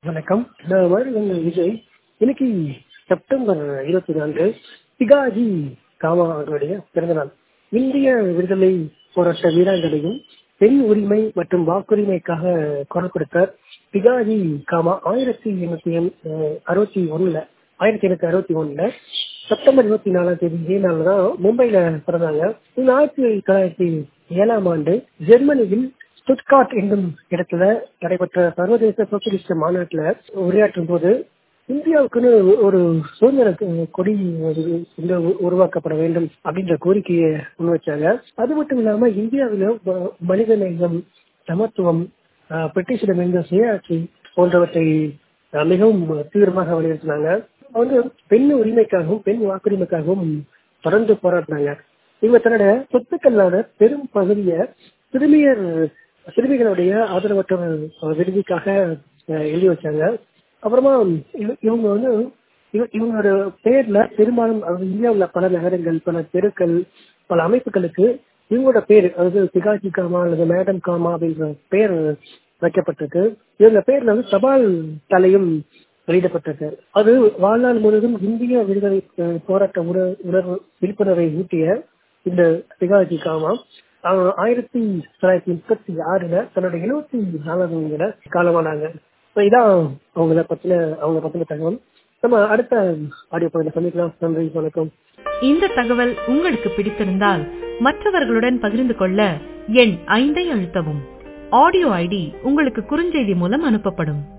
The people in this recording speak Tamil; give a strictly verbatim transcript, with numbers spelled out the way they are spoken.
வணக்கம். நான் வாழ்க விஜய். இன்னைக்கு செப்டம்பர் இருபத்தி நான்கு பிகாஜி காமா அவர்களுடைய பிறந்த நாள். இந்திய விடுதலை போராட்ட வீராங்கனையும் பெண் உரிமை மற்றும் வாக்குரிமைக்காக குரல் கொடுத்தார். பிகாஜி காமா ஆயிரத்தி எண்ணூத்தி அறுபத்தி ஒண்ணுல ஆயிரத்தி எண்ணூத்தி அறுபத்தி ஒண்ணுல செப்டம்பர் இருபத்தி நாலாம் தேதி இதே நாள் தான் மும்பைல பிறந்தாங்க. இந்த ஆயிரத்தி தொள்ளாயிரத்தி ஏழாம் ஆண்டு ஜெர்மனியில் ஸ்டுட்கார்ட் என்னும் இடத்துல நடைபெற்ற சர்வதேச சோசியலிஸ்ட் மாநாட்டில் உரையாற்றும் போது இந்தியாவுக்குன்னு ஒரு சுதந்திர கொடி உருவாக்கப்பட வேண்டும் அப்படின்ற கோரிக்கையை முன்வச்சாங்க. அது மட்டும் இல்லாம இந்தியாவில மனிதநேயம், சமத்துவம், பிரிட்டிஷிடமிருந்த சுயாட்சி போன்றவற்றை மிகவும் தீவிரமாக வலியுறுத்தினாங்க. வந்து பெண் உரிமைக்காகவும் பெண் வாக்குரிமைக்காகவும் தொடர்ந்து போராடினாங்க. இவங்க தன்னோட சொத்துக்களான பெரும் பகுதியை சிறுமியர் சிறுமிகளுடைய ஆதரவற்ற விடுதிக்காக எழுதி வச்சாங்க. அப்புறமா இவங்க வந்து இவங்களோட பேர்ல பெரும்பாலும் இந்தியாவில் பல நகரங்கள், பல தெருக்கள், பல அமைப்புகளுக்கு இவங்களோட பேர், அதாவது பிகாஜி காமா அல்லது மேடம் காமா அப்படின்ற பெயர் வைக்கப்பட்டிருக்கு. இவங்க பேர்ல வந்து தபால் தலையும் வெளியிடப்பட்டிருக்கு. அது வாழ்நாள் முழுவதும் இந்திய விடுதலை போராட்ட உணர்வு விழிப்புணர்வை ஊட்டிய இந்த பிகாஜி காமா ஆயிரத்தி தொள்ளாயிரத்தி முப்பத்தி ஆறுல தன்னோட எழுபத்தி நாலாவது காலமானாங்க. இதான் அவங்கள பத்தின அவங்க பத்தின தகவல். நம்ம அடுத்த ஆடியோ பகுதியில் சந்திக்கலாம். நன்றி, வணக்கம். இந்த தகவல் உங்களுக்கு பிடித்திருந்தால் மற்றவர்களுடன் பகிர்ந்து கொள்ள எண் ஐந்தை அழுத்தவும். ஆடியோ ஐடி உங்களுக்கு குறுஞ்செய்தி மூலம் அனுப்பப்படும்.